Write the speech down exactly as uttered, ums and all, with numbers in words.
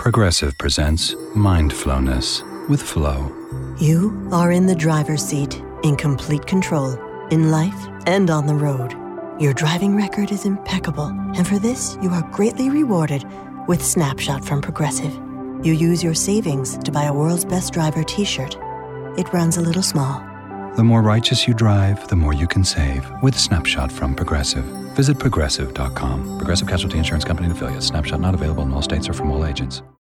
Progressive presents Mindfulness with Flo. You are in the driver's seat, in complete control, in life and on the road. Your driving record is impeccable, and for this, you are greatly rewarded with Snapshot from Progressive. You use your savings to buy a World's Best Driver t-shirt. It runs a little small. The more righteous you drive, the more you can save with Snapshot from Progressive. Visit progressive dot com. Progressive Casualty Insurance Company and affiliates. Snapshot not available in all states or from all agents.